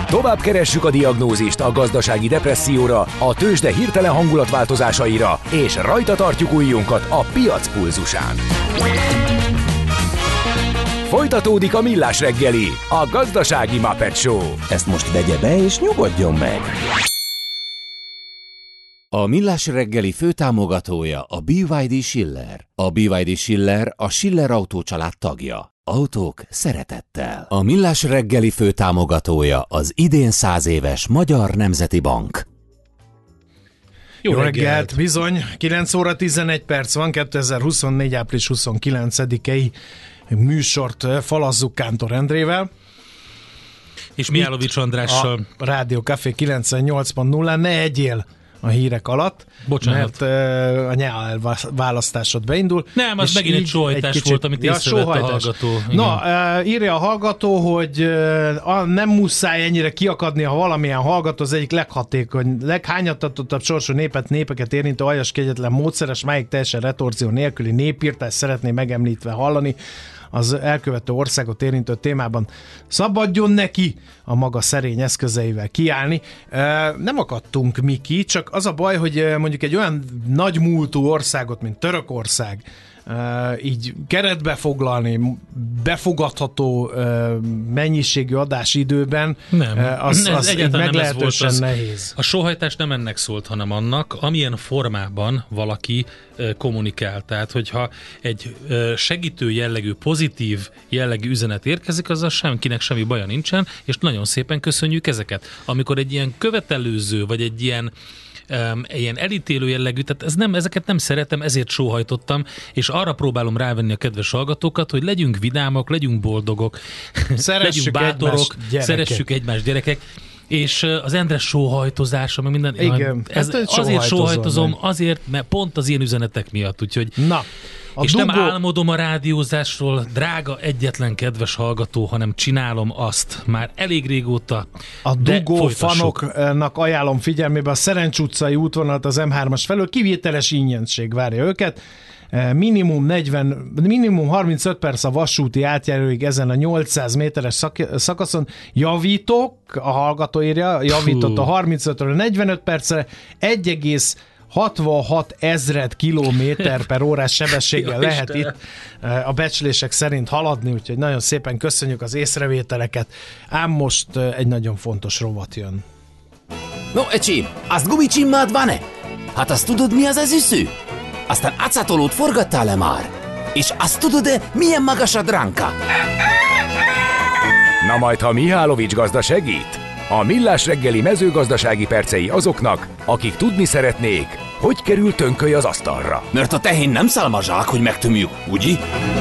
Tovább keressük a diagnózist a gazdasági depresszióra, a tőzsde hirtelen hangulatváltozásaira, és rajta tartjuk ujjunkat a piac pulzusán. Folytatódik a Millás reggeli, a gazdasági Muppet Show. Ezt most vegye be és nyugodjon meg! A Millás reggeli főtámogatója a BYD Schiller. A BYD Schiller a Schiller Autó család tagja. Autók szeretettel. A Millás reggeli főtámogatója az idén 100 éves Magyar Nemzeti Bank. Jó reggelt, bizony, 9 óra 11 perc van, 2024. április 29-i műsort falazzuk Kántor Endrével. És Mihálovics Andrással. A Rádió Café 98.0, ne egyél a hírek alatt, bocsánat, mert a nyelv választásod beindul. Nem, az megint egy sóhajtás volt, amit észrevett a hallgató. Na, írja a hallgató, hogy nem muszáj ennyire kiakadni, ha valamilyen hallgató az egyik leghatékony, leghányatatottabb sorsú népeket érintő aljas, kegyetlen, módszeres, máig teljesen retorzió nélküli népírtást szeretné megemlítve hallani az elkövető országot érintő témában. Szabadjon neki a maga szerény eszközeivel kiállni. Nem akadtunk mi ki, csak az a baj, hogy mondjuk egy olyan nagy múltú országot, mint Törökország, így keretbe foglalni, befogadható mennyiségű adásidőben, az így meglehetősen nehéz. A sóhajtás nem ennek szólt, hanem annak, amilyen formában valaki kommunikál. Tehát, hogyha egy segítő jellegű, pozitív jellegű üzenet érkezik, azzal senkinek semmi baja nincsen, és nagyon szépen köszönjük ezeket. Amikor egy ilyen követelőző, vagy egy ilyen elítélő jellegű, tehát ezeket nem szeretem, ezért sóhajtottam, és arra próbálom rávenni a kedves hallgatókat, hogy legyünk vidámak, legyünk boldogok, legyünk bátorok, szeressük egymást, gyerekek, és az Endre sóhajtozása, meg minden, igen, azért sóhajtozom, azért, mert pont az ilyen üzenetek miatt, úgyhogy na. És nem álmodom a rádiózásról, drága egyetlen kedves hallgató, hanem csinálom azt már elég régóta. A dugó fanoknak ajánlom figyelmébe a Szerencs utcai útvonalat az M3-as felől, kivételes ingyensség várja őket. Minimum 35 perc a vasúti átjáróig ezen a 800 méteres szakaszon. Javítok, a hallgató írja, javított a 35-ről 45 percre, 1,66 ezred kilométer per órás sebességgel lehet itt a becslések szerint haladni, úgyhogy nagyon szépen köszönjük az észrevételeket. Ám most egy nagyon fontos rovat jön. No, ecsi, azt gumicsimmád van-e? Hát azt tudod, mi az az üsző? Aztán acatolót forgattál-e már? És azt tudod-e, milyen magas a dránka? Na majd, ha Mihálovics gazda segít? A Millás reggeli mezőgazdasági percei azoknak, akik tudni szeretnék, hogy kerül tönköly az asztalra. Mert a tehén nem szálmazsák, hogy megtömjük, ugye?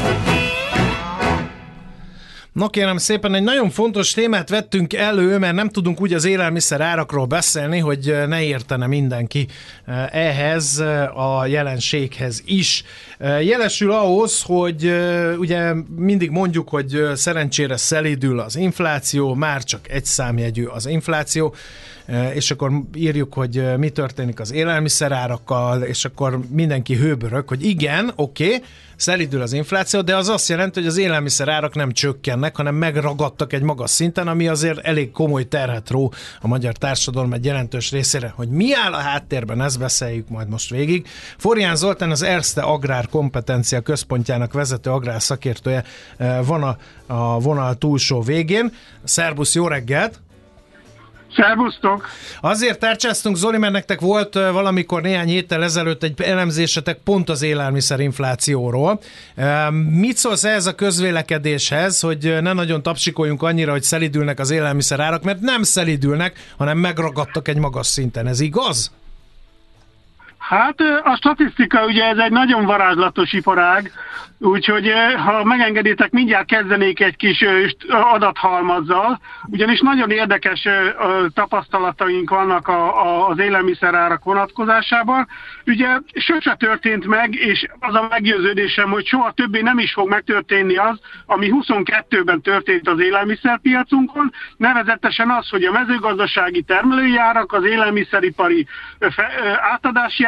Na kérem szépen, egy nagyon fontos témát vettünk elő, mert nem tudunk úgy az élelmiszer árakról beszélni, hogy ne értene mindenki ehhez a jelenséghez is. Jelesül ahhoz, hogy ugye mindig mondjuk, hogy szerencsére szelídül az infláció, már csak egy számjegyű az infláció, és akkor írjuk, hogy mi történik az élelmiszerárakkal, és akkor mindenki hőbörög, hogy igen, oké, szelídül az infláció, de az azt jelenti, hogy az élelmiszerárak nem csökkennek, hanem megragadtak egy magas szinten, ami azért elég komoly terhet ró a magyar társadalom egy jelentős részére. Hogy mi áll a háttérben, ezt beszéljük majd most végig. Forján Zoltán, az Erste Agrár Kompetencia Központjának vezető agrárszakértője van a vonal túlsó végén. Szerbusz, jó reggelt! Szervusztok! Azért tárcsáztunk, Zoli, mert nektek volt valamikor néhány héttel ezelőtt egy elemzésetek pont az élelmiszerinflációról. Mit szólsz ehhez a közvélekedéshez, hogy ne nagyon tapsikoljunk annyira, hogy szelidülnek az élelmiszerárak, mert nem szelidülnek, hanem megragadtak egy magas szinten. Ez igaz? Hát a statisztika ugye ez egy nagyon varázslatos iparág, úgyhogy ha megengeditek, mindjárt kezdenék egy kis adathalmazzal, ugyanis nagyon érdekes tapasztalataink vannak az élelmiszerárak vonatkozásában. Ugye sose történt meg, és az a meggyőződésem, hogy soha többé nem is fog megtörténni az, ami 22-ben történt az élelmiszerpiacunkon, nevezetesen az, hogy a mezőgazdasági termelői árak, az élelmiszeripari átadási árak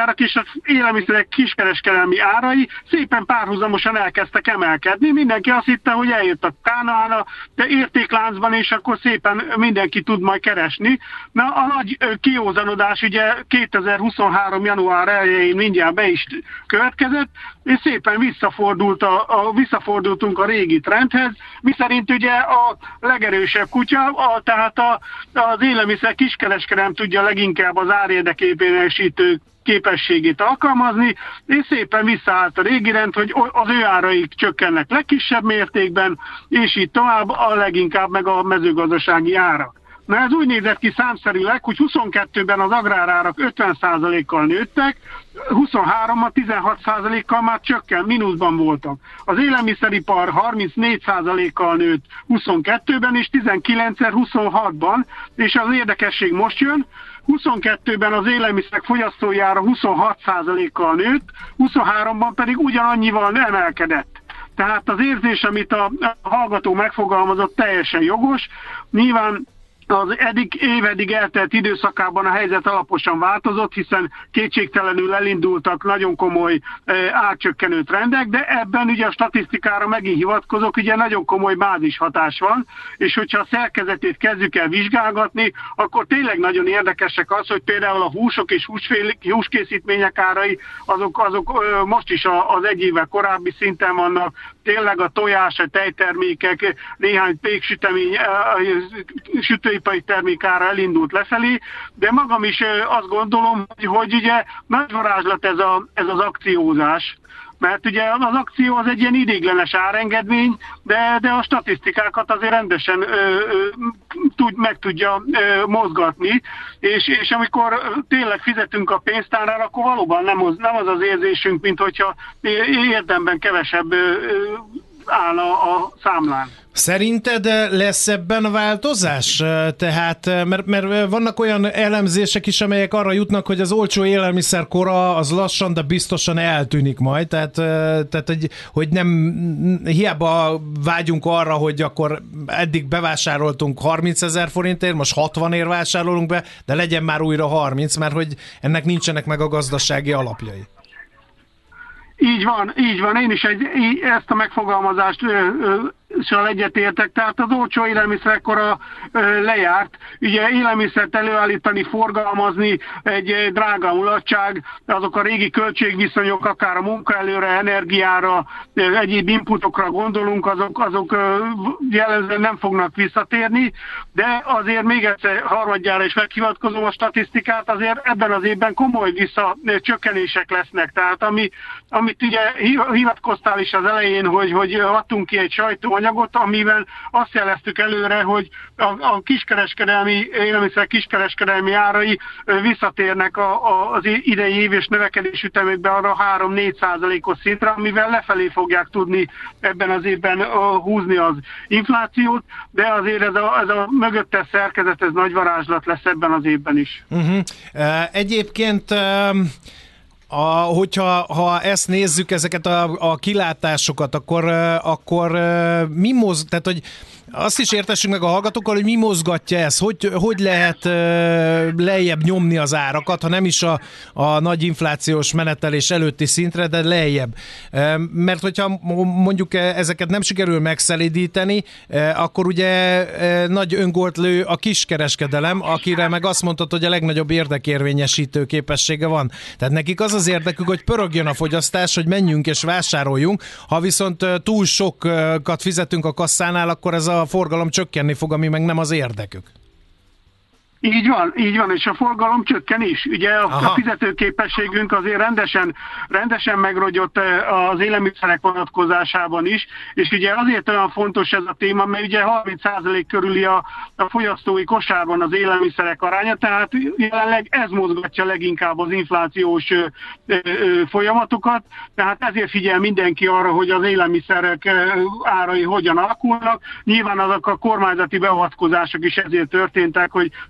árak és az élelmiszerek kiskereskedelmi árai szépen párhuzamosan elkezdtek emelkedni. Mindenki azt hitte, hogy eljött a Kánaán, de értékláncban, és akkor szépen mindenki tud majd keresni. Na, a nagy kiózanodás ugye 2023. január 1-én mindjárt be is következett, és szépen visszafordultunk a régi trendhez, miszerint ugye a legerősebb kutya, tehát az élelmiszer kiskereskedelem tudja leginkább az árérdeképérésítő képességét alkalmazni, és szépen visszaállt a régi rend, hogy az ő áraik csökkennek legkisebb mértékben, és így tovább a leginkább meg a mezőgazdasági árak. Na ez úgy nézett ki számszerűleg, hogy 22-ben az agrárárak 50%-kal nőttek, 23-ban 16%-kal már csökken, mínuszban voltak. Az élelmiszeripar 34%-kal nőtt 22-ben és 19-szer 26-ban, és az érdekesség most jön, 22-ben az élelmiszerek fogyasztójára 26%-kal nőtt, 23-ban pedig ugyanannyival emelkedett. Tehát az érzés, amit a hallgató megfogalmazott, teljesen jogos. Nyilván az évedig eltelt időszakában a helyzet alaposan változott, hiszen kétségtelenül elindultak nagyon komoly árcsökkenő trendek, de ebben ugye a statisztikára megint hivatkozok, ugye nagyon komoly bázishatás van, és hogyha a szerkezetét kezdjük el vizsgálgatni, akkor tényleg nagyon érdekesek az, hogy például a húsok és húskészítmények árai, azok most is az egy évvel korábbi szinten vannak, tényleg a tojás, a tejtermékek, néhány péksütemény, sütőipari termékára elindult lefelé, de magam is azt gondolom, hogy ugye nagy varázslat ez az akciózás, mert ugye az akció az egy ilyen ideiglenes árengedmény, de a statisztikákat azért rendesen meg tudja mozgatni, és amikor tényleg fizetünk a pénztárra, akkor valóban nem az az érzésünk, mint hogyha érdemben kevesebb állna a számlán. Szerinted lesz ebben változás? Tehát, mert vannak olyan elemzések is, amelyek arra jutnak, hogy az olcsó élelmiszer kora az lassan, de biztosan eltűnik majd. Tehát hogy nem hiába vágyunk arra, hogy akkor eddig bevásároltunk 30 000 forintért, most 60-ért vásárolunk be, de legyen már újra 30, mert hogy ennek nincsenek meg a gazdasági alapjai. Így van. Én is ezt a megfogalmazást egyetértek, tehát az olcsó élelmiszerkora lejárt. Ugye élelmiszert előállítani, forgalmazni egy drága mulatság, azok a régi költségviszonyok, akár a munkaerőre, energiára, egyéb inputokra gondolunk, azok jellemzően nem fognak visszatérni, de azért még egyszer harmadjára is meghivatkozom a statisztikát, azért ebben az évben komoly visszacsökkenések lesznek. Tehát amit ugye hivatkoztál is az elején, hogy adtunk ki egy sajtóanyagot, amiben azt jeleztük előre, hogy a élelmiszer kiskereskedelmi árai visszatérnek az idei éves növekedésütemekben arra 3-4%-os szintre, amivel lefelé fogják tudni ebben az évben húzni az inflációt, de azért ez a mögöttes szerkezet, ez nagy varázslat lesz ebben az évben is. Egyébként ha ezt nézzük, ezeket a kilátásokat, akkor mi tehát hogy azt is értessünk meg a hallgatókkal, hogy mi mozgatja ezt, hogy lehet lejjebb nyomni az árakat, ha nem is a nagy inflációs menetelés előtti szintre, de lejjebb. Mert hogyha mondjuk ezeket nem sikerül megszelídíteni, akkor ugye nagy öngolt lő a kiskereskedelem, akire meg azt mondtad, hogy a legnagyobb érdekérvényesítő képessége van. Tehát nekik az érdekük, hogy pörögjön a fogyasztás, hogy menjünk és vásároljunk. Ha viszont túl sokat fizetünk a kasszánál, akkor ez a forgalom csökkenni fog, ami meg nem az érdekük. Így van, és a forgalom csökken is. Ugye a fizetőképességünk azért rendesen megrogyott az élelmiszerek vonatkozásában is, és ugye azért olyan fontos ez a téma, mert ugye 30% körüli a fogyasztói kosárban az élelmiszerek aránya, tehát jelenleg ez mozgatja leginkább az inflációs folyamatokat, tehát ezért figyel mindenki arra, hogy az élelmiszerek árai hogyan alakulnak. Nyilván azok a kormányzati beavatkozások is ezért történtek, hogy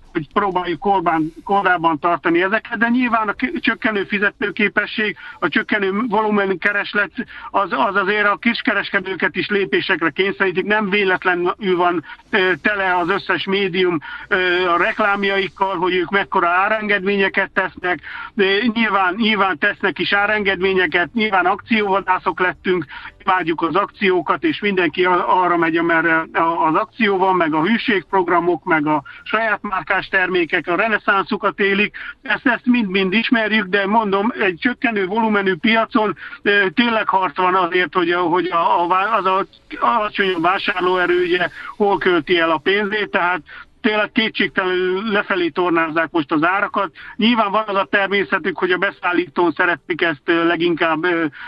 hogy próbáljuk kordában tartani ezeket, de nyilván a csökkenő fizetőképesség, a csökkenő volumenű kereslet az azért a kiskereskedőket is lépésekre kényszerítik, nem véletlenül van tele az összes médium a reklámjaikkal, hogy ők mekkora árengedményeket tesznek, de nyilván tesznek is árengedményeket, nyilván akcióvadászok lettünk, imádjuk az akciókat, és mindenki arra megy, amerre az akció van, meg a hűségprogramok, meg a saját márkás termékek, a reneszánszukat élik, ezt mind-mind ismerjük, de mondom, egy csökkenő volumenű piacon tényleg harc van azért, hogy az alacsonyabb vásárlóerő ugye hol költi el a pénzét, tehát tényleg kétségtelenül lefelé tornázzák most az árakat. Nyilván van az a természetük, hogy a beszállítón szeretik ezt leginkább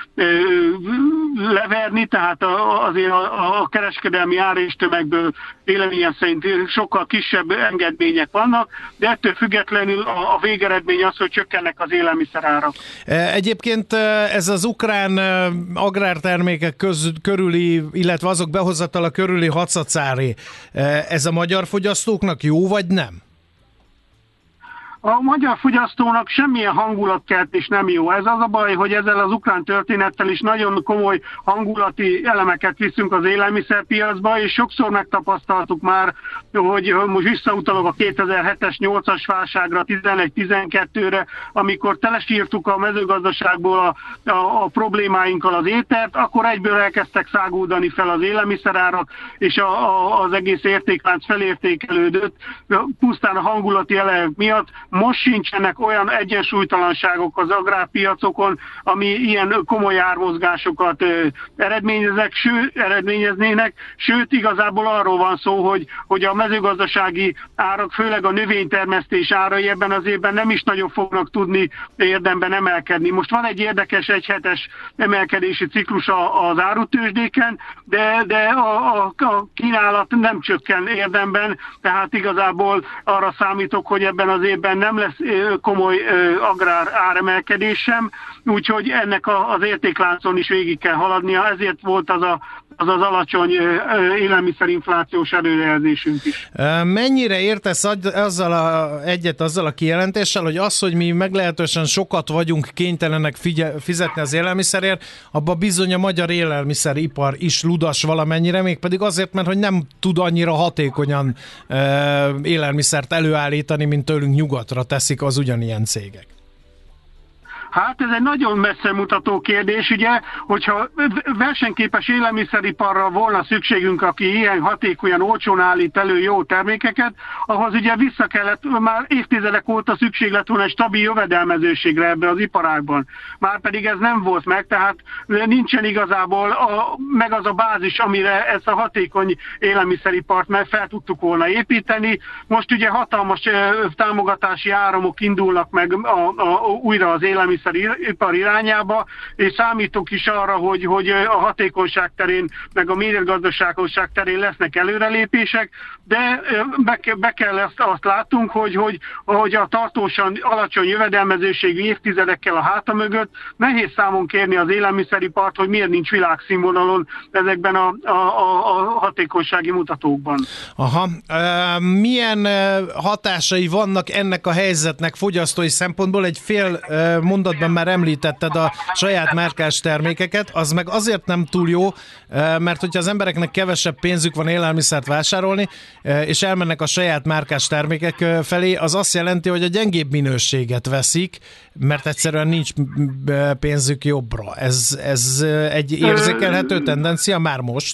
leverni, tehát azért a kereskedelmi ár és tömegből véleményem szerint sokkal kisebb engedmények vannak, de ettől függetlenül a végeredmény az, hogy csökkennek az élelmiszerárak. Egyébként ez az ukrán agrártermékek körüli, illetve azok behozatala körüli hacacáré, ez a magyar fogyasztóknak jó vagy nem? A magyar fogyasztónak semmilyen hangulatkeltés nem jó. Ez az a baj, hogy ezzel az ukrán történettel is nagyon komoly hangulati elemeket viszünk az élelmiszerpiacba, és sokszor megtapasztaltuk már, hogy most visszautalok a 2007-es 8-as válságra, 11-12-re, amikor telesírtuk a mezőgazdaságból a problémáinkkal az étert, akkor egyből elkezdtek száguldani fel az élelmiszerárak, és az egész értéklánc felértékelődött, pusztán a hangulati elemek miatt. Most sincsenek olyan egyensúlytalanságok az agrárpiacokon, ami ilyen komoly ármozgásokat eredményeznének, sőt igazából arról van szó, hogy a mezőgazdasági árak, főleg a növénytermesztés árai ebben az évben nem is nagyon fognak tudni érdemben emelkedni. Most van egy érdekes egyhetes emelkedési ciklus az árutőzsdéken, de a kínálat nem csökken érdemben, tehát igazából arra számítok, hogy ebben az évben nem lesz komoly agrár áremelkedés sem, úgyhogy ennek az értékláncon is végig kell haladnia, ezért volt az alacsony élelmiszerinflációs előrejelzésünk is. Mennyire értesz azzal a kijelentéssel, hogy az, hogy mi meglehetősen sokat vagyunk kénytelenek fizetni az élelmiszerért, abban bizony a magyar élelmiszeripar is ludas valamennyire, mégpedig azért, mert hogy nem tud annyira hatékonyan élelmiszert előállítani, mint tőlünk nyugatra teszik az ugyanilyen cégek. Hát ez egy nagyon messze mutató kérdés, ugye, hogyha versenyképes élelmiszeriparra volna szükségünk, aki ilyen hatékonyan, olcsón állít elő jó termékeket, ahhoz ugye vissza kellett, már évtizedek óta szükség lett volna egy stabil jövedelmezőségre ebben az iparágban. Márpedig ez nem volt meg, tehát nincsen igazából meg az a bázis, amire ezt a hatékony élelmiszeripart meg fel tudtuk volna építeni. Most ugye hatalmas támogatási áramok indulnak meg újra az élelmiszeripar irányába, és számítok is arra, hogy a hatékonyság terén, meg a méretgazdaságosság terén lesznek előrelépések, de be kell azt látunk, hogy a tartósan alacsony jövedelmezőségű évtizedekkel a háta mögött nehéz számon kérni az élelmiszeripart, hogy miért nincs világszínvonalon ezekben a hatékonysági mutatókban. Aha. Milyen hatásai vannak ennek a helyzetnek fogyasztói szempontból? Egy fél mondatban már említetted a saját márkás termékeket, az meg azért nem túl jó, mert hogyha az embereknek kevesebb pénzük van élelmiszert vásárolni, és elmennek a saját márkás termékek felé, az azt jelenti, hogy a gyengébb minőséget veszik, mert egyszerűen nincs pénzük jobbra. Ez egy érzékelhető tendencia már most?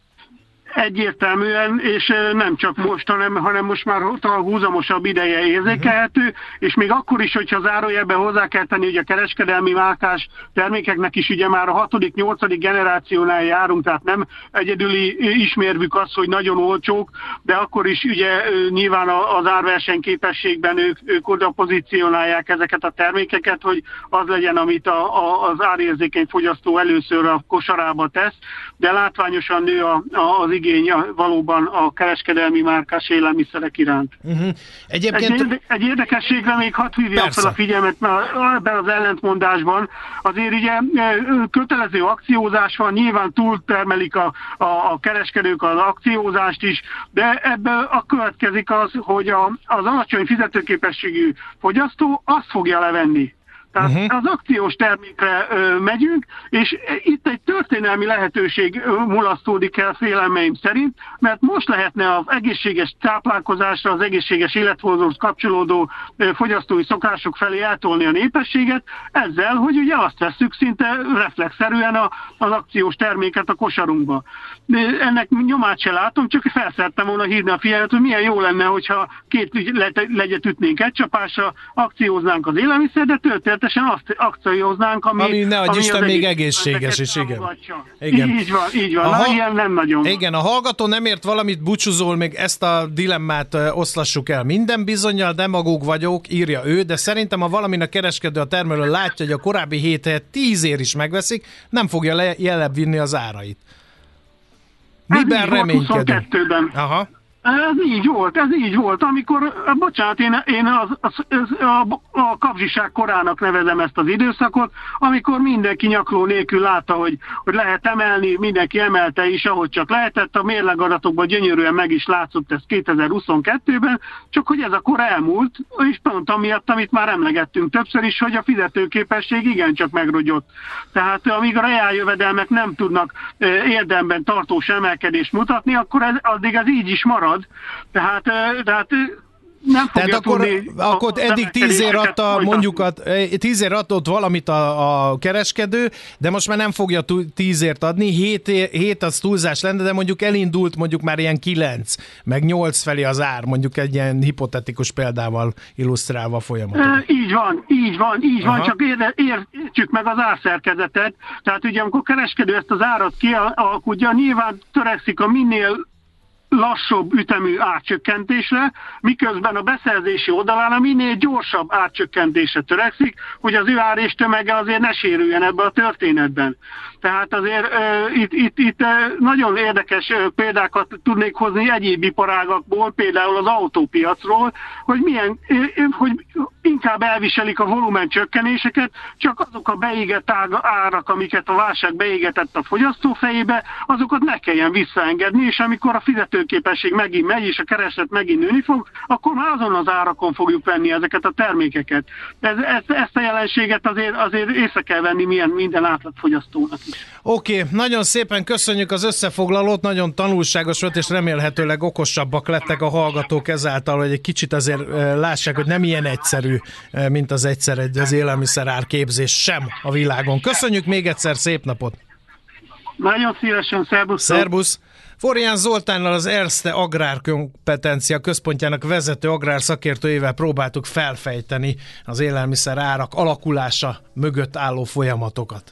Egyértelműen, és nem csak most, hanem most már talán húzamosabb ideje érzékelhető, és még akkor is, hogyha zárójelben hozzá kell tenni, hogy a kereskedelmi márkás termékeknek is ugye már a 6.-8. generációnál járunk, tehát nem egyedüli ismérvük az, hogy nagyon olcsók, de akkor is ugye nyilván az árversenyképességben ők oda pozícionálják ezeket a termékeket, hogy az legyen, amit az árérzékeny fogyasztó először a kosarába tesz, de látványosan nő az igény igény valóban a kereskedelmi márkás élelmiszerek iránt. Egyébként... Egy érdekességre még hadd hívjam fel a figyelmet, mert ebben az ellentmondásban azért ugye kötelező akciózás van, nyilván túltermelik a kereskedők az akciózást is, de ebből a következik az, hogy az alacsony fizetőképességű fogyasztó azt fogja levenni. Tehát az akciós termékre megyünk, és itt egy történelmi lehetőség mulasztódik el félelmeim szerint, mert most lehetne az egészséges táplálkozásra, az egészséges életmódhoz kapcsolódó fogyasztói szokások felé eltolni a népességet, ezzel, hogy ugye azt vesszük szinte reflexzerűen az akciós terméket a kosarunkba. De ennek nyomát se látom, csak felszerettem volna hívni a figyelmet, hogy milyen jó lenne, hogyha 2 legyet ütnénk egy csapásra, akcióznánk az élelmiszer, de történetesen azt akcióznánk, ami ne adj Isten, még egészséges is, igen. Így van. Ilyen nem nagyon. Igen, a hallgató nem ért valamit, búcsúzol, még ezt a dilemmát oszlassuk el. Minden bizonnyal demagóg vagyok, írja ő, de szerintem ha valaminek kereskedő a termelő látja, hogy a korábbi 7 helyet 10 ér is megveszik, nem fogja lejjebb vinni az árait. Miben reménykedünk? Aha. Ez így volt. Amikor, bocsánat, én a kapzsiság korának nevezem ezt az időszakot, amikor mindenki nyakló nélkül látta, hogy lehet emelni, mindenki emelte is, ahogy csak lehetett, a mérlegadatokban gyönyörűen meg is látszott ez 2022-ben, csak hogy ez a kor elmúlt, és pont amiatt, amit már emlegettünk többször is, hogy a fizetőképesség igencsak megrogyott. Tehát amíg a reáljövedelmek nem tudnak érdemben tartós emelkedést mutatni, akkor addig ez így is marad. Tehát nem fogja akkor eddig 10 ér adta, mondjuk 10 ér adott valamit a kereskedő, de most már nem fogja 10 ért adni, 7 az túlzás lenne, de mondjuk elindult mondjuk már ilyen 9, meg 8 felé az ár, mondjuk egy ilyen hipotetikus példával illusztrálva a folyamatot. Így van, csak értsük meg az árszerkezetet, tehát ugye amikor kereskedő ezt az árat kialkudja, nyilván törekszik a minél lassabb ütemű árcsökkentésre, miközben a beszerzési oldalán a minél gyorsabb árcsökkentésre törekszik, hogy az ő ár és tömege azért ne sérüljen ebbe a történetben. Tehát azért itt nagyon érdekes példákat tudnék hozni egyéb iparágakból, például az autópiacról, hogy inkább elviselik a volumen csökkenéseket, csak azok a beégett árak, amiket a válság beégetett a fogyasztó fejébe, azokat ne kelljen visszaengedni, és amikor a fizetőképesség megint megy, és a kereslet megint nőni fog, akkor már azon az árakon fogjuk venni ezeket a termékeket. Ezt a jelenséget azért észre kell venni minden átlagfogyasztónak is. Oké, nagyon szépen köszönjük az összefoglalót, nagyon tanulságos volt, és remélhetőleg okosabbak lettek a hallgatók ezáltal, hogy egy kicsit azért lássák, hogy nem ilyen egyszerű, mint az élelmiszer árképzés sem a világon. Köszönjük még egyszer, szép napot! Nagyon szívesen, szervusz! Szervusz! Forján Zoltánnal, az Erste Agrárkompetencia Központjának vezető agrárszakértőjével próbáltuk felfejteni az élelmiszer árak alakulása mögött álló folyamatokat.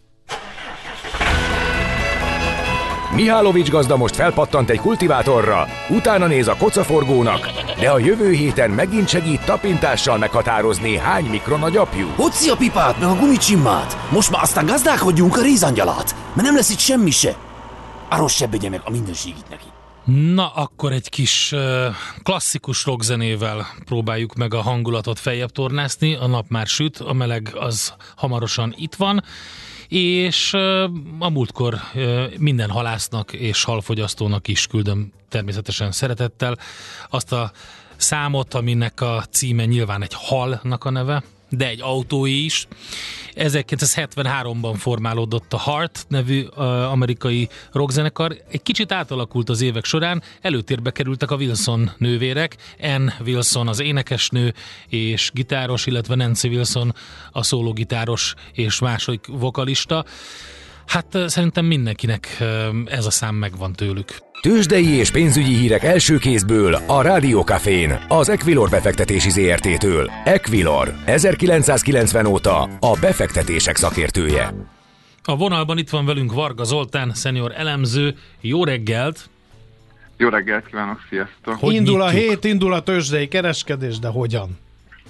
Mihálovics gazda most felpattant egy kultivátorra, utána néz a kocaforgónak, de a jövő héten megint segít tapintással meghatározni, hány mikron a gyapjú. Hocsi a pipát, meg a gumicsimmát! Most már aztán gazdálkodjunk a rézangyalát, mert nem lesz itt semmi se. Arról se begye meg a mindenségit neki. Na, akkor egy kis klasszikus rockzenével próbáljuk meg a hangulatot feljebb tornászni. A nap már süt, a meleg az hamarosan itt van, és a múltkor minden halásznak és halfogyasztónak is küldöm természetesen szeretettel azt a számot, aminek a címe nyilván egy halnak a neve, de egy autóé is. 1973-ban formálódott a Heart nevű amerikai rockzenekar. Egy kicsit átalakult az évek során, előtérbe kerültek a Wilson nővérek, Ann Wilson az énekesnő és gitáros, illetve Nancy Wilson a szólógitáros és második vokalista. Hát szerintem mindenkinek ez a szám megvan tőlük. Tőzsdei és pénzügyi hírek első kézből a Rádió Cafén, az Equilor befektetési ZRT-től. Equilor, 1990 óta a befektetések szakértője. A vonalban itt van velünk Varga Zoltán, szenior elemző. Jó reggelt! Jó reggelt kívánok, sziasztok! Hogy indul a hét, indul a tőzsdei kereskedés, de hogyan?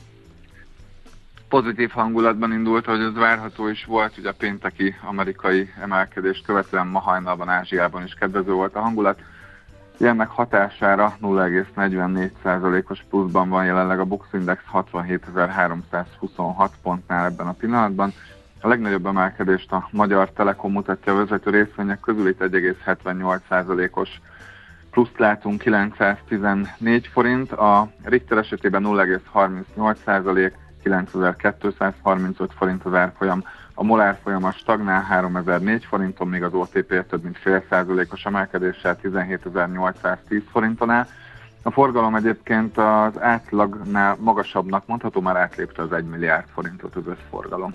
Pozitív hangulatban indult, hogy ez várható is volt, ugye a pénteki amerikai emelkedést követően ma hajnalban Ázsiában is kedvező volt a hangulat. Ilyennek hatására 0,44%-os pluszban van jelenleg a Bux Index 67.326 pontnál ebben a pillanatban. A legnagyobb emelkedést a Magyar Telekom mutatja, a vezető részvények közül itt 1,78%-os pluszt látunk, 914 forint, a Richter esetében 0,38%, 9235 forint az árfolyam, a MOL árfolyama stagnál 3004 forinton, még az OTP több mint fél százalékos emelkedéssel 17810 forinton áll. A forgalom egyébként az átlagnál magasabbnak mondható, már átlépte az 1 milliárd forintot az összforgalom.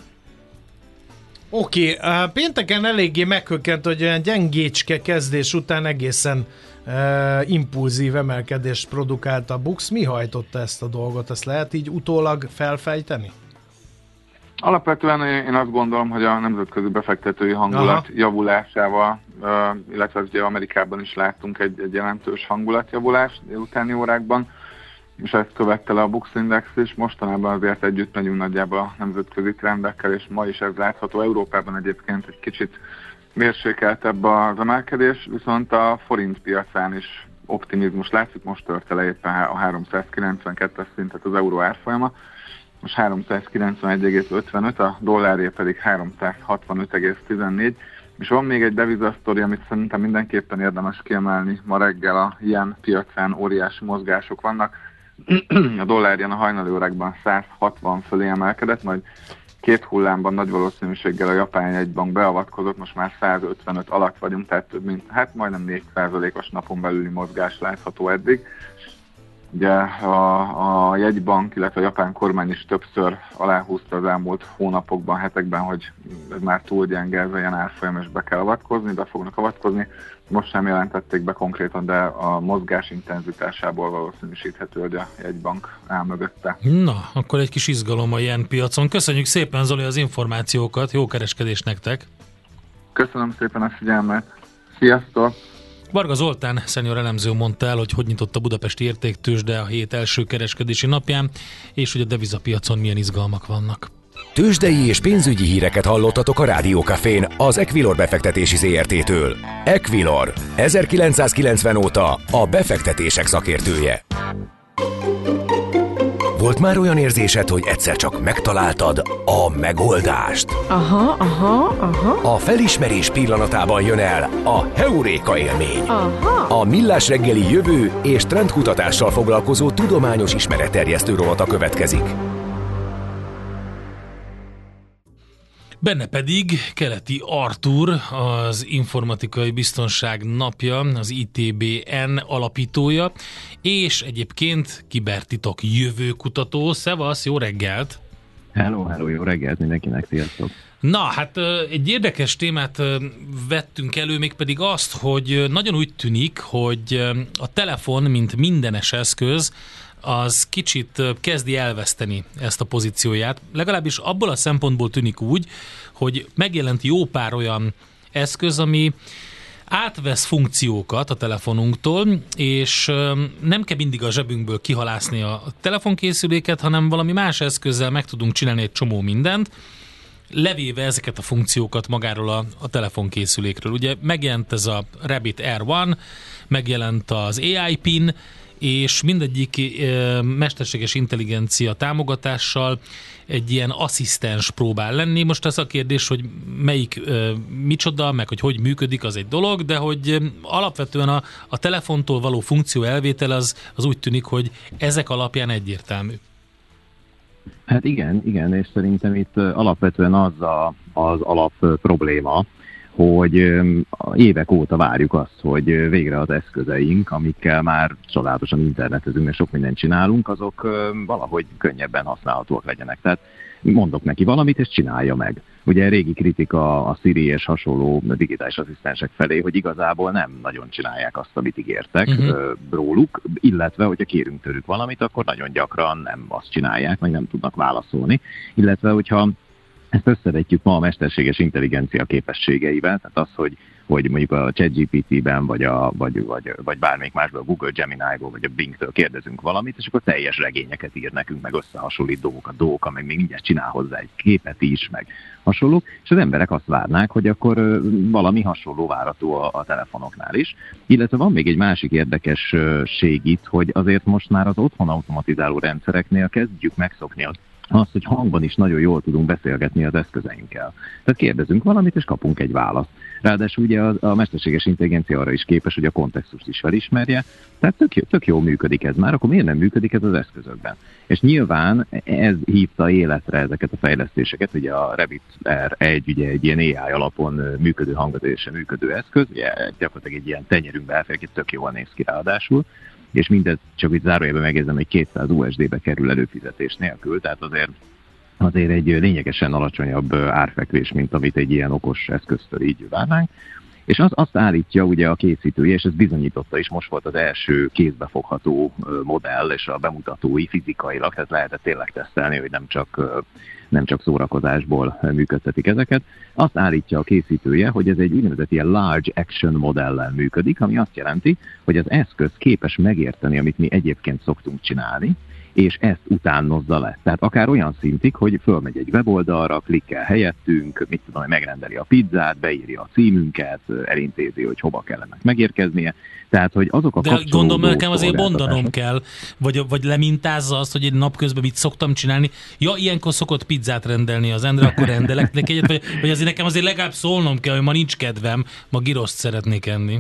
Oké, pénteken eléggé meghökkent, hogy olyan gyengécske kezdés után egészen impulzív emelkedést produkált a Bux. Mi hajtotta ezt a dolgot? Ezt lehet így utólag felfejteni? Alapvetően én azt gondolom, hogy a nemzetközi befektetői hangulat javulásával, illetve ugye Amerikában is láttunk egy jelentős hangulatjavulást délutáni órákban, és ezt követte le a Bux Index is. Mostanában azért együtt megyünk nagyjából a nemzetközi trendekkel, és ma is ez látható. Európában egyébként egy kicsit mérsékeltebb az emelkedés, viszont a forint piacán is optimizmus látszik. Most törte le éppen a 392-es szintet az euró árfolyama. Most 391,55, a dolláré pedig 365,14. És van még egy devizasztori, amit szerintem mindenképpen érdemes kiemelni. Ma reggel a yen piacán óriási mozgások vannak. A dollárjen a hajnali órákban 160 fölé emelkedett, majd két hullámban nagy valószínűséggel a japán jegybank beavatkozott, most már 155 alatt vagyunk, tehát több mint, majdnem 4%-os napon belüli mozgás látható eddig. Ugye a jegybank, illetve a japán kormány is többször aláhúzta az elmúlt hónapokban, hetekben, hogy ez már túl gyenge, ez ilyen árfolyam, és be kell avatkozni, be fognak avatkozni. Most sem jelentették be konkrétan, de a mozgás intenzitásából valószínűsíthető, hogy a jegybank áll mögötte. Na, akkor egy kis izgalom a yen piacon. Köszönjük szépen, Zoli, az információkat, jó kereskedést nektek! Köszönöm szépen a figyelmet! Sziasztok! Varga Zoltán szenior elemző mondta el, hogy nyitott a budapesti értéktőzsde a hét első kereskedési napján, és hogy a devizapiacon milyen izgalmak vannak. Tőzsdei és pénzügyi híreket hallottatok a Rádió Cafén az Equilor befektetési ZRT-től. Equilor, 1990 óta a befektetések szakértője. Volt már olyan érzésed, hogy egyszer csak megtaláltad a megoldást? Aha. A felismerés pillanatában jön el a heuréka élmény. Aha. A Millás reggeli jövő és trendkutatással foglalkozó tudományos ismeretterjesztő rovata következik. Benne pedig Keleti Artúr, az Informatikai Biztonság Napja, az ITBN alapítója, és egyébként kibertitok jövőkutató. Szevasz, jó reggelt! Hello, jó reggelt mindenkinek, sziasztok! Na, hát egy érdekes témát vettünk elő, mégpedig azt, hogy nagyon úgy tűnik, hogy a telefon, mint mindenes eszköz, az kicsit kezdi elveszteni ezt a pozícióját. Legalábbis abból a szempontból tűnik úgy, hogy megjelent jó pár olyan eszköz, ami átvesz funkciókat a telefonunktól, és nem kell mindig a zsebünkből kihalászni a telefonkészüléket, hanem valami más eszközzel meg tudunk csinálni egy csomó mindent, levéve ezeket a funkciókat magáról a telefonkészülékről. Ugye megjelent ez a Rabbit R1, megjelent az AI PIN, és mindegyik mesterséges intelligencia támogatással egy ilyen asszisztens próbál lenni. Most az a kérdés, hogy melyik micsoda, meg hogy működik, az egy dolog, de hogy alapvetően a telefontól való funkció elvétel az úgy tűnik, hogy ezek alapján egyértelmű. Hát igen, és szerintem itt alapvetően az az alap probléma, hogy évek óta várjuk azt, hogy végre az eszközeink, amikkel már csodálatosan internetezünk, és sok mindent csinálunk, azok valahogy könnyebben használhatóak legyenek. Tehát mondok neki valamit, és csinálja meg. Ugye régi kritika a Siri és hasonló digitális asszisztensek felé, hogy igazából nem nagyon csinálják azt, amit ígértek róluk, illetve, hogyha kérünk tőlük valamit, akkor nagyon gyakran nem azt csinálják, vagy nem tudnak válaszolni. Illetve, hogyha ezt összevetjük ma a mesterséges intelligencia képességeivel, tehát az, hogy hogy mondjuk a ChatGPT-ben, vagy bármelyik másban, a Google Gemini-ból, vagy a Bing-től kérdezünk valamit, és akkor teljes regényeket ír nekünk, meg összehasonlít dolgokat, meg még mindjárt csinál hozzá egy képet is, meg hasonlók, és az emberek azt várnák, hogy akkor valami hasonló várható a telefonoknál is. Illetve van még egy másik érdekesség itt, hogy azért most már az otthon automatizáló rendszereknél kezdjük megszokni azt, hogy hangban is nagyon jól tudunk beszélgetni az eszközeinkkel. Tehát kérdezünk valamit, és kapunk egy választ. Ráadásul ugye a mesterséges intelligencia arra is képes, hogy a kontextust is felismerje, tehát tök jó működik ez már, akkor miért nem működik ez az eszközökben? És nyilván ez hívta életre ezeket a fejlesztéseket, ugye a Rabbit R1 ugye egy ilyen AI alapon működő hangvezetéssel működő eszköz, ugye gyakorlatilag egy ilyen tenyerünkbe elfér, tök jól néz ki ráadásul, és mindez csak itt zárójelben megjegyzem, hogy 200 USD-be kerül előfizetés nélkül, tehát azért egy lényegesen alacsonyabb árfekvés, mint amit egy ilyen okos eszköztől így várnánk. És azt állítja ugye a készítője, és ez bizonyította is, most volt az első kézbefogható modell, és a bemutatói fizikailag, tehát lehetett tényleg tesztelni, hogy nem csak szórakozásból működtetik ezeket. Azt állítja a készítője, hogy ez egy úgynevezett ilyen large action modellel működik, ami azt jelenti, hogy az eszköz képes megérteni, amit mi egyébként szoktunk csinálni, és ezt utánozza le. Tehát akár olyan szintig, hogy fölmegy egy weboldalra, klikkel helyettünk, megrendeli a pizzát, beírja a címünket, elintézi, hogy hova kellene megérkeznie. Tehát, hogy azok a de gondolom, nekem azért mondanom kell, vagy lemintázza azt, hogy egy napközben mit szoktam csinálni. Ja, ilyenkor szokott pizzát rendelni az Endre, akkor rendelek neki egyet, vagy azért nekem azért legalább szólnom kell, hogy ma nincs kedvem, ma giroszt szeretnék enni.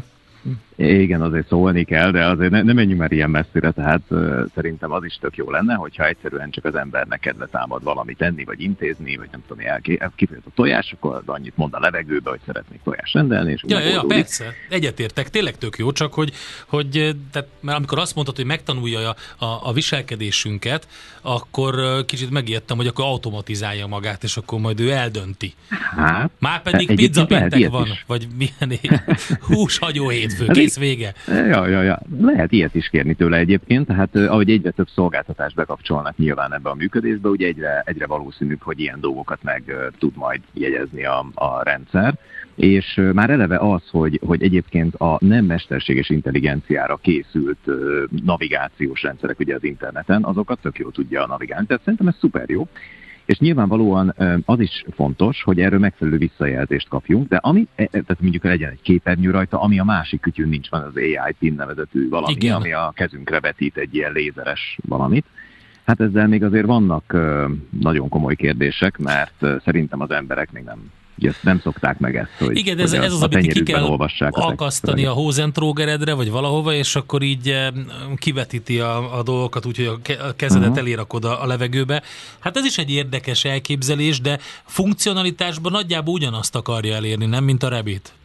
Igen, azért szólni kell, de azért ne menjünk már ilyen messzire, tehát szerintem az is tök jó lenne, hogyha egyszerűen csak az embernek kedve támad valamit enni, vagy intézni, vagy nem tudom, kifejezett a tojás, akkor annyit mond a levegőbe, hogy szeretnék tojást rendelni, és ja, persze, egyetértek, tényleg tök jó, csak hogy tehát, mert amikor azt mondtad, hogy megtanulja a viselkedésünket, akkor kicsit megijedtem, hogy akkor automatizálja magát, és akkor majd ő eldönti. Hát, már pedig pizza péntek van, is. Vagy milyen húshagyó hétfő, kész vége. Ja. Lehet ilyet is kérni tőle egyébként, tehát ahogy egyre több szolgáltatást bekapcsolnak nyilván ebbe a működésbe, ugye egyre valószínűbb, hogy ilyen dolgokat meg tud majd jegyezni a rendszer. És már eleve az, hogy egyébként a nem mesterséges intelligenciára készült navigációs rendszerek ugye az interneten, azokat tök jól tudja navigálni, tehát szerintem ez szuper jó. És nyilvánvalóan az is fontos, hogy erről megfelelő visszajelzést kapjunk, de tehát mondjuk legyen egy képernyő rajta, ami a másik kütyűn nincs, van az AI PIN nevezetű valami, igen, ami a kezünkre vetít egy ilyen lézeres valamit. Hát ezzel még azért vannak nagyon komoly kérdések, mert szerintem az emberek még nem szokták meg ezt, hogy igen, ez az, amit ki kell akasztani a hozentrógeredre, vagy valahova, és akkor így kivetíti a dolgokat, úgyhogy a kezedet elérakod a levegőbe. Hát ez is egy érdekes elképzelés, de funkcionalitásban nagyjából ugyanazt akarja elérni, nem, mint a Rabbit?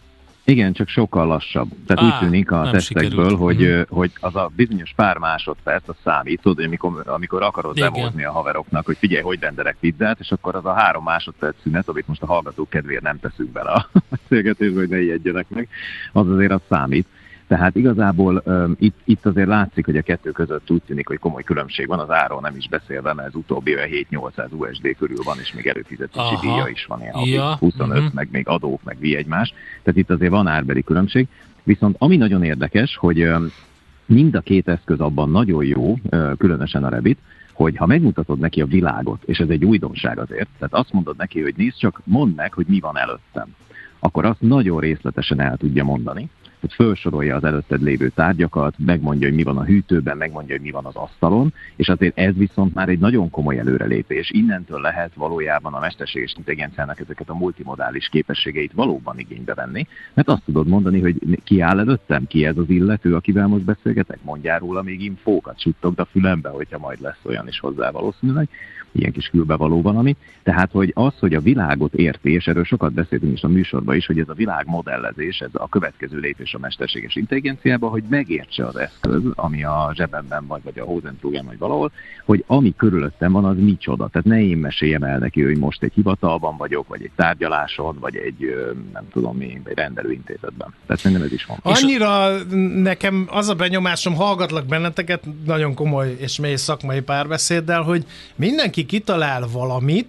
Igen, csak sokkal lassabb. Tehát úgy tűnik a tesztekből, hogy az a bizonyos pár másodperc, az számít, tudod, hogy amikor akarod demózni a haveroknak, hogy figyelj, hogy rendelek pizzát, és akkor az a 3 másodperc szünet, amit most a hallgatók kedvéért nem teszünk bele a beszélgetésbe, hogy ne ijedjenek meg, az azért az számít. Tehát igazából itt azért látszik, hogy a kettő között úgy tűnik, hogy komoly különbség van, az áron nem is beszélve, mert ez utóbbi 7-800 USD körül van, és még előfizetési díja is van ilyen 25, meg még adók, meg egymás. Tehát itt azért van árbeli különbség. Viszont ami nagyon érdekes, hogy mind a két eszköz abban nagyon jó, különösen a Rabbit, hogy ha megmutatod neki a világot, és ez egy újdonság azért, tehát azt mondod neki, hogy nézd csak, mondd meg, hogy mi van előttem, akkor azt nagyon részletesen el tudja mondani, hogy felsorolja az előtted lévő tárgyakat, megmondja, hogy mi van a hűtőben, megmondja, hogy mi van az asztalon, és azért ez viszont már egy nagyon komoly előrelépés. Innentől lehet valójában a mesterséges intelligenciának ezeket a multimodális képességeit valóban igénybe venni, mert azt tudod mondani, hogy ki áll előttem, ki ez az illető, akivel most beszélgetek, mondjál róla még infókat, suttogd a fülembe, hogyha majd lesz olyan is hozzá valószínűleg, ilyen kis külbevaló valami. Tehát, hogy az, hogy a világot érti, és erről sokat beszéltünk is a műsorban is, hogy ez a világmodellezés, ez a következő lépés a mesterséges intelligenciába, hogy megértse az eszköz, ami a zsebemben vagy a hozentrógán vagy valahol, hogy ami körülöttem van, az micsoda. Tehát ne én meséljem el neki, hogy most egy hivatalban vagyok, vagy egy tárgyaláson, vagy egy, nem tudom mi, egy rendelőintézetben. Tehát szerintem ez is fontos. Annyira nekem az a benyomásom, hallgatlak benneteket, nagyon komoly és mély szakmai párbeszéddel, hogy mindenki kitalál valamit,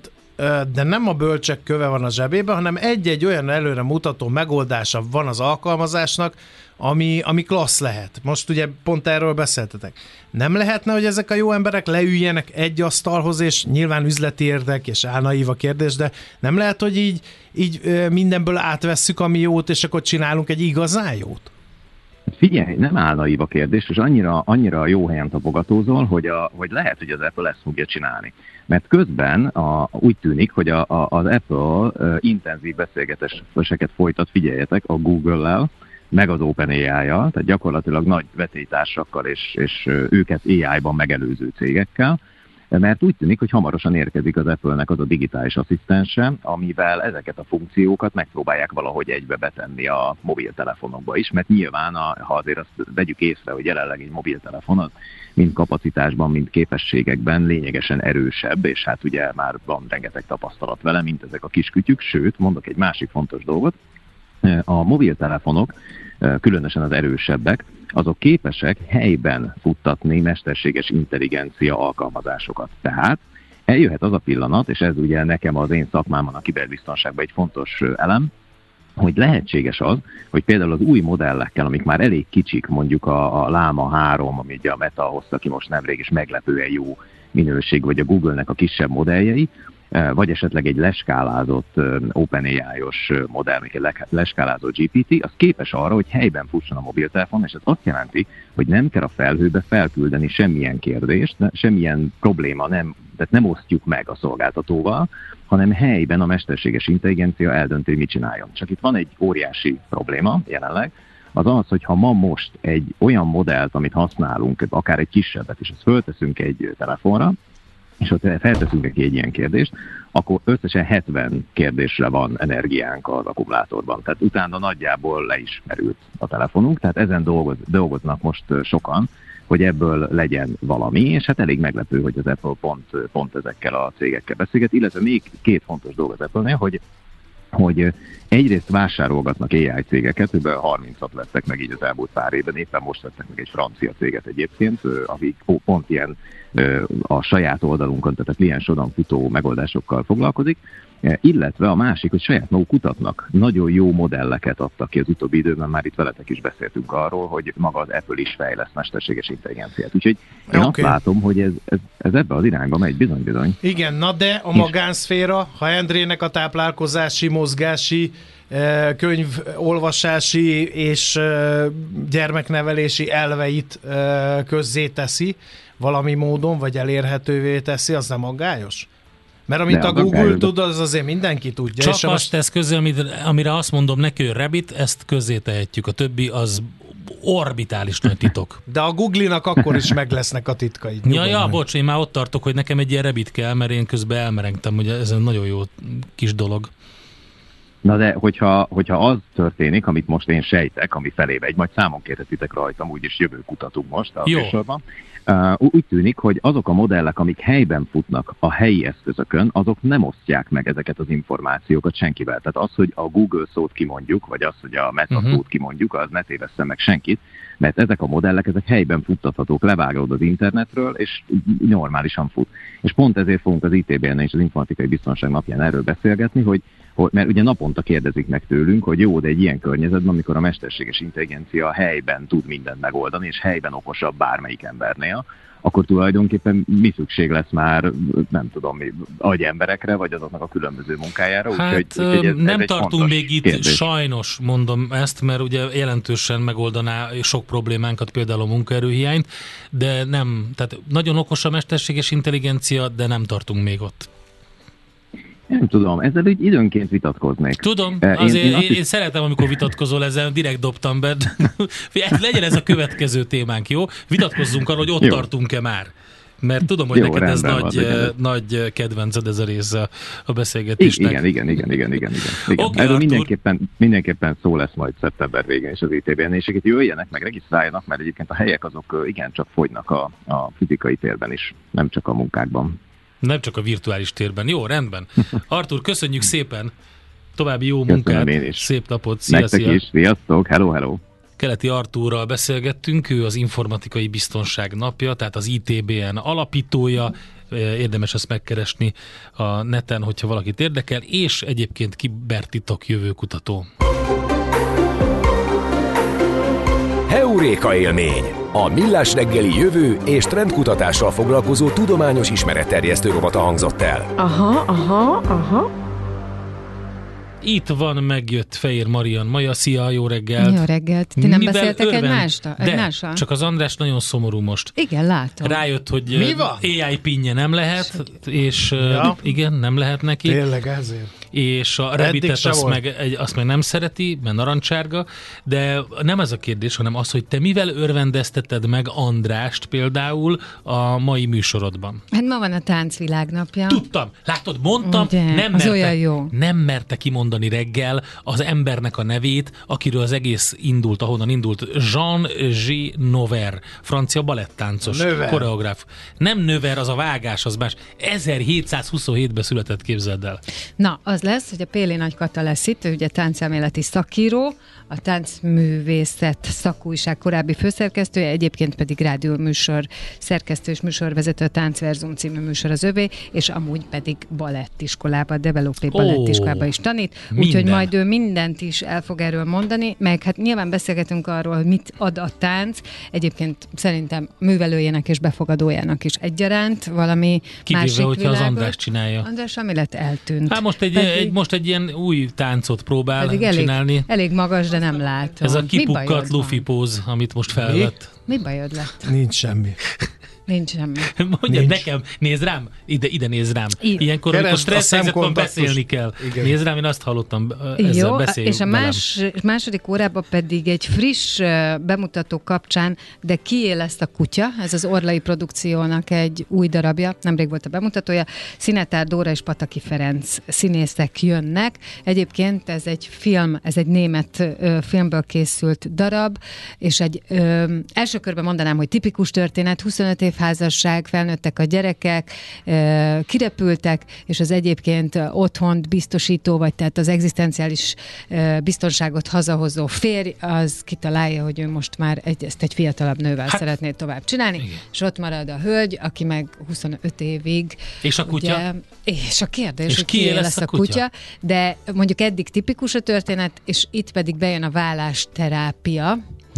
de nem a bölcsek köve van a zsebében, hanem egy-egy olyan előre mutató megoldása van az alkalmazásnak, ami klassz lehet. Most ugye pont erről beszéltetek. Nem lehetne, hogy ezek a jó emberek leüljenek egy asztalhoz, és nyilván üzleti érdek, és álnaív a kérdés, de nem lehet, hogy így mindenből átvesszük, ami jót, és akkor csinálunk egy igazán jót? Figyelj, nem álnaív a kérdés, és annyira jó helyen tapogatózol, hogy lehet, hogy az Apple ezt fogja csinálni. Mert közben úgy tűnik, hogy az Apple intenzív beszélgetéseket folytat, figyeljetek, a Google-lel, meg az OpenAI-jal, tehát gyakorlatilag nagy vetélytársakkal és őket AI-ban megelőző cégekkel, mert úgy tűnik, hogy hamarosan érkezik az Apple-nek az a digitális asszisztense, amivel ezeket a funkciókat megpróbálják valahogy egybe betenni a mobiltelefonokba is, mert nyilván, ha azért azt vegyük észre, hogy jelenleg egy mobiltelefon az mind kapacitásban, mind képességekben lényegesen erősebb, és hát ugye már van rengeteg tapasztalat vele, mint ezek a kis kütyük, sőt, mondok egy másik fontos dolgot, a mobiltelefonok, különösen az erősebbek, azok képesek helyben futtatni mesterséges intelligencia alkalmazásokat. Tehát eljöhet az a pillanat, és ez ugye nekem az én szakmámon a kiberbiztonságban egy fontos elem, hogy lehetséges az, hogy például az új modellekkel, amik már elég kicsik, mondjuk a Llama 3, ami ugye a Meta hozta ki most nemrég, és meglepően jó minőség, vagy a Google-nek a kisebb modelljei, vagy esetleg egy leskálázott OpenAI-os modell, egy leskálázott GPT, az képes arra, hogy helyben fusson a mobiltelefon, és ez azt jelenti, hogy nem kell a felhőbe felküldeni semmilyen kérdést, semmilyen probléma, tehát nem osztjuk meg a szolgáltatóval, hanem helyben a mesterséges intelligencia eldönti, mit csináljon. Csak itt van egy óriási probléma jelenleg, az, hogy ha ma most egy olyan modellt, amit használunk, akár egy kisebbet, és ezt fölteszünk egy telefonra, és ott felteszünk neki egy ilyen kérdést, akkor összesen 70 kérdésre van energiánk az akkumulátorban. Tehát utána nagyjából le is merült a telefonunk, tehát ezen dolgoznak most sokan, hogy ebből legyen valami, és hát elég meglepő, hogy az Apple pont ezekkel a cégekkel beszélget, illetve még két fontos dolog az Apple-nél, hogy egyrészt vásárolgatnak AI cégeket, kb. 30-at vettek meg így az elmúlt pár évben, éppen most vettek meg egy francia céget egyébként, akik pont ilyen a saját oldalunkon, tehát a kliens oldalon futó megoldásokkal foglalkozik, illetve a másik, hogy saját maguk kutatnak. Nagyon jó modelleket adtak ki az utóbbi időben, már itt veletek is beszéltünk arról, hogy maga az Apple is fejleszt mesterséges intelligenciát. Úgyhogy én azt látom, hogy ez ebbe az irányba megy, bizony. Igen, na de a magánszféra, ha Endrének a táplálkozási, mozgási, könyvolvasási és gyermeknevelési elveit közzéteszi valami módon, vagy elérhetővé teszi, az nem aggályos? Mert amit a Google tud, az azért mindenki tudja. Csak és azt tesz közé, amire azt mondom neki, hogy Rabbit, ezt közzé tehetjük. A többi az orbitális nagy titok. De a Google-nak akkor is meg lesznek a titkai. Ja, bocs, én már ott tartok, hogy nekem egy ilyen Rabbit kell, mert én közben elmerengtem, hogy ez egy nagyon jó kis dolog. Na de, hogyha az történik, amit most én sejtek, ami felé megy, majd számon kérhetitek rajtam, úgyis jövő kutatunk most a műsorban. Úgy tűnik, hogy azok a modellek, amik helyben futnak a helyi eszközökön, azok nem osztják meg ezeket az információkat senkivel. Tehát az, hogy a Google szót kimondjuk, vagy az, hogy a Meta szót kimondjuk, az ne tévesszen meg senkit, mert ezek a modellek, ezek helyben futtathatók, levágod az internetről, és normálisan fut. És pont ezért fogunk az ITB-n és az Informatikai Biztonság napján erről beszélgetni, mert ugye naponta kérdezik meg tőlünk, hogy jó, de egy ilyen környezetben, amikor a mesterséges intelligencia helyben tud mindent megoldani, és helyben okosabb bármelyik embernél, akkor tulajdonképpen mi szükség lesz már, nem tudom, agyemberekre, vagy azoknak a különböző munkájára. Hát ez nem tartunk még itt, kérdés. Sajnos mondom ezt, mert ugye jelentősen megoldaná sok problémánkat, például a munkaerőhiányt, de nem, tehát nagyon okos a mesterséges intelligencia, de nem tartunk még ott. Nem tudom, ezzel úgy időnként vitatkoznék. Tudom, én szeretem, amikor vitatkozol ezzel, direkt dobtam be. Legyen ez a következő témánk, jó? Vitatkozzunk arról, hogy ott tartunk-e már. Mert tudom, hogy neked ez nagy kedvenced ez a része a beszélgetésnek. Igen. Okay, erről mindenképpen szó lesz majd szeptember végén is az ITB-n, és akik jöjjenek, meg regisztráljanak, mert egyébként a helyek azok igencsak fogynak a fizikai térben is, nem csak a munkákban. Nem csak a virtuális térben. Jó, rendben. Artur, köszönjük szépen. További jó munkát. Szép napot. Szia, nektek szia. Is. Sziasztok. Hello. Keleti Artúrral beszélgettünk. Ő az Informatikai Biztonság napja, tehát az ITBN alapítója. érdemes ezt megkeresni a neten, hogyha valakit érdekel, és egyébként kibertitok jövőkutató. Heuréka élmény! A Millás reggeli jövő és trendkutatással foglalkozó tudományos ismeretterjesztő rovata hangzott el. Aha. Itt van, megjött Fejér Marian Maja. Szia, jó reggelt! Jó reggelt! Ti nem beszéltek egymással? Csak az András nagyon szomorú most. Igen, látom. Rájött, hogy AI pinje nem lehet, és igen, nem lehet neki. Tényleg ezért. És a Rabbitet azt meg nem szereti, mert narancsárga, de nem ez a kérdés, hanem az, hogy te mivel örvendezteted meg Andrást például a mai műsorodban? Hát ma van a táncvilágnapja. Tudtam, látod, mondtam, ugye, nem merte kimondani reggel az embernek a nevét, akiről az egész indult, ahonnan indult. Jean G. Nover, francia balettáncos, koreográf. Nem Növer, az a vágás, az más. 1727-ben született, képzeld el. Na, az lesz, hogy a Péli Nagy Kata lesz itt, ő ugye táncelméleti szakíró, a táncművészet szakújság korábbi főszerkesztője, egyébként pedig rádióműsor szerkesztő és műsorvezető, a Táncverzum című műsor az övé, és amúgy pedig balettiskolába, Developé balettiskolába is tanít, úgyhogy majd ő mindent is el fog erről mondani, meg hát nyilván beszélgetünk arról, hogy mit ad a tánc, egyébként szerintem művelőjének és befogadójának is egyaránt, valami másik világot. Hogyha az András csinálja. András, ami lett eltűnt. Hát most egy ilyen új táncot próbál csinálni. Elég magas, de nem látom. Ez a kipukkadt Luffy póz, amit most felvett. Mi bajod lett? Nincs semmi. Nincs semmi. Mondjad nekem, nézd rám, ide nézd rám. Ilyenkor, amikor stressz helyzetben beszélni kell. Igen. Nézd rám, én azt hallottam, ezzel beszélj. És a második órában pedig egy friss bemutató kapcsán, de kié lesz a kutya, ez az Orlai produkciónak egy új darabja, nemrég volt a bemutatója, Szinetár Dóra és Pataki Ferenc színészek jönnek. Egyébként ez egy film, ez egy német filmből készült darab, és egy első körben mondanám, hogy tipikus történet, 25 év házasság, felnőttek a gyerekek, kirepültek, és az egyébként otthont biztosító, vagy tehát az egzisztenciális biztonságot hazahozó férj, az kitalálja, hogy ő most már ezt egy fiatalabb nővel szeretné tovább csinálni, igen. És ott marad a hölgy, aki meg 25 évig. És a kutya? Ugye, és a kérdés, hogy ki lesz a kutya, de mondjuk eddig tipikus a történet, és itt pedig bejön a vállásterápia.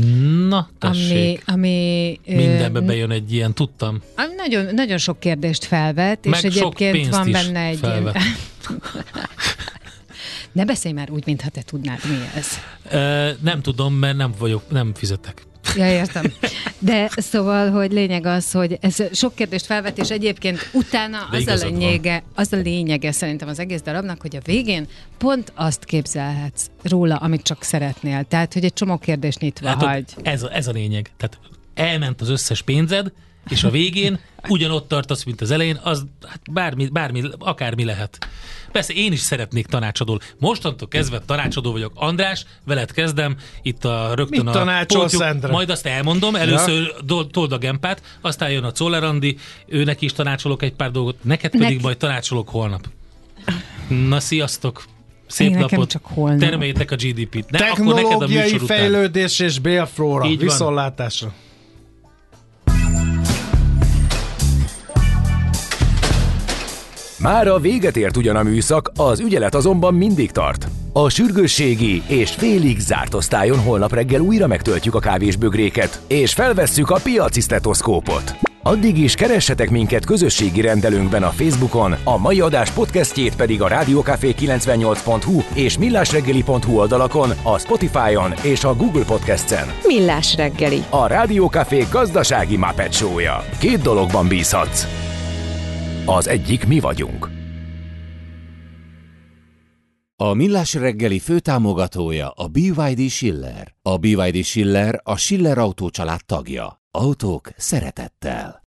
Na, tessék. Ami mindenbe bejön egy ilyen, tudtam. Nagyon, nagyon sok kérdést felvet, meg és egyébként van benne egy ilyen... Ne beszélj már úgy, mintha te tudnád, mi ez. Nem tudom, mert nem fizetek. Ja, értem. De szóval, hogy lényeg az, hogy ez sok kérdést felvet, és egyébként utána az a lényege szerintem az egész darabnak, hogy a végén pont azt képzelhetsz róla, amit csak szeretnél. Tehát, hogy egy csomó kérdést nyitva hagy. Ez a lényeg. Tehát elment az összes pénzed, és a végén ugyanott tartasz, mint az elején, az hát bármi, akármi lehet. Persze én is szeretnék tanácsadó. Mostantól kezdve tanácsadó vagyok. András, veled kezdem. Itt rögtön mit tanácsolsz, Endre? Majd azt elmondom. Először told a Gempát, aztán jön a Czoller Andi, őnek is tanácsolok egy pár dolgot, neked pedig majd tanácsolok holnap. Na, sziasztok! Szép napot! Termeljétek a GDP-t. Technológiai fejlődés és bélflóra. Viszontlátásra! Mára véget ért ugyan a műszak, az ügyelet azonban mindig tart. A sürgősségi és félig zárt osztályon holnap reggel újra megtöltjük a kávésbögréket, és felvesszük a piaci sztetoszkópot. Addig is keressetek minket közösségi rendelőnkben a Facebookon, a mai adás podcastjét pedig a rádiókafé98.hu és millásreggeli.hu oldalakon, a Spotify-on és a Google Podcast-en. Millás reggeli. A Rádiókafé gazdasági Muppet show-ja. 2 dologban bízhatsz. Az egyik mi vagyunk. A Millás reggeli főtámogatója a BYD Schiller. A BYD Schiller a Schiller Autó család tagja. Autók szeretettel.